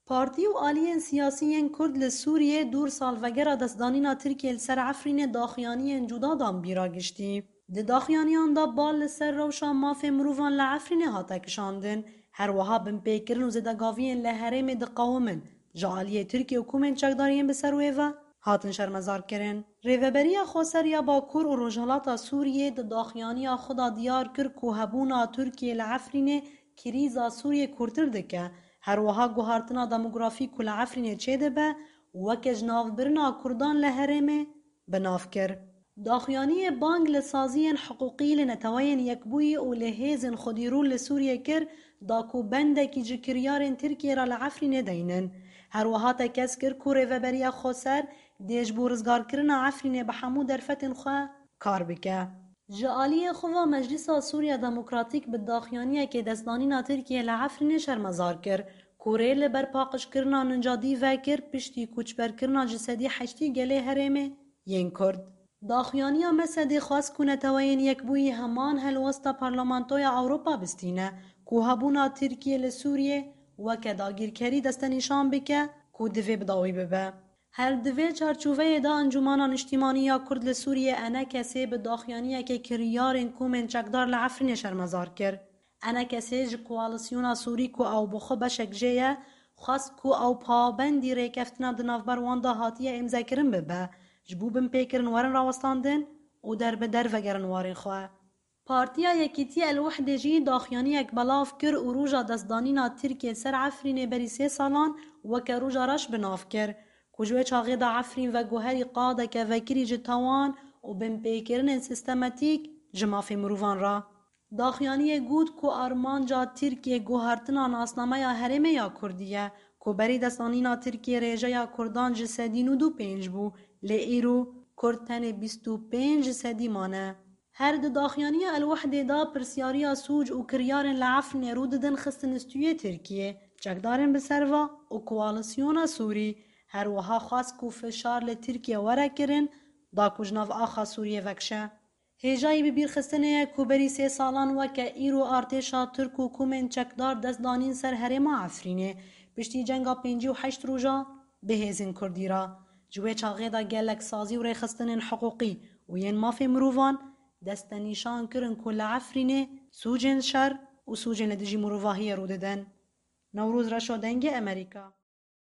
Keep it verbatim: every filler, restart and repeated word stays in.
پارتی و آلیین سیاسیین کرد لسوریه دور سالوگر دستدانینا ترکیه لسر عفرین داخیانیین جدا دام بیرا گشتی. ده داخیانیان دا بال لسر روشا ماف مروفان لعفرین هاتا کشاندن. هر وها بن پیکرن و زدگاوین لحرم ده قومن. جا آلیه ترکیه و کومن چکدارین بسر ویوه هاتن شرمزار کرن. ریوبریا خوصریا با کور و رجالات سوریه ده داخیانیا خدا دیار کر که هبونا ترکیه لعفرین کریزا سوریه کرتر دکه. هر وها گوهارتنا دموگرافی کل عفرین چه دبه وکه جناف برنا کردان لحرمه بناف کر. داخیانی بانگ لسازین حقوقی لنتوین یکبوی و لحیزن خودیرون لسوریه کر داکو بنده کی جکریارن ترکیه را لعفرین دینن. هر وها تکس کر کوره و بریا خوصر دیج بورزگار کرنا عفرین بحمو درفتن خواه کار بکه. جالی خوا مجلس سوریا دموکراتیک به داخیانیه که دستانینا ترکیه لعفرین شرمزار کر. کوره لبر پاقش کرنا ننجادی وکر پشتی کوچبر کرنا جسدی حشتی گله هرمه ین کرد. داخیانیا مسدی خواست کنه توین یک بوی همان هلوستا پارلمانتوی اوروپا بستینه که هبونا ترکیه لسوریه و که داگیر کری دستنیشان بکه که دوی بداوی ببه. هر دوی چارچوبه دا انجمانان اجتماعی کرد لسوریه انا کسی به داخیانیه که کریارن کومن چکدار لعفرین شرمزار کر. انا کسی ج کوالسیونا سوری کو او بخو بشک جیه خواست کو او پابندی ریکفتنا دناف بروان دا هاتیه امزا کرن ببه جبو بم پیکرن وارن راوستاندن و در به در وگرن وارن خواه. پارتیا یکیتی الوحده جی داخیانی یک بلاف کر و روژا دستدانینا ترکیه سر عفرین بری سه سالان و که روژا راش بناف کر کجوه چاقی دا عفرین و گوهری قاده که وکری جتوان و بم پیکرن سیستماتیک جماف مروفان را. داخیانی گود کو آرمان جا ترکیه گوهرتنا ناسنامه یا هرمه یا کردیه کو بری دستانینا ترکیه ریجه یا کردان جسدین و دو پینج بو لی ایرو کردتن بیست و پینج جسدی مانه. هر دو داخیانی الوحده دا پرسیاریا سوج و کریارن لعفن رود دن خستن استویه ترکیه چکدارن بسروا و کوالسیونا سوری هر وها خواست کو فشار لترکیه وره کرن دا کجناف آخا سوریه وکشه. هیجایی ببیر خستنه کوبری سه سالان وکه ایرو آرتشا ترک و کومن چکدار دست دانین سر هرما عفرینه پشتی جنگا پینجی و حشت روژا بهزین کردی را. جوه چاقه دا گلک سازی و ریخستنن حقوقی و ین مافی مروفان دستنیشان کرن کل عفرینه سوجن شر و سوجن لدجی مروفاهی رو ددن. نوروز رشو دنگ امریکا.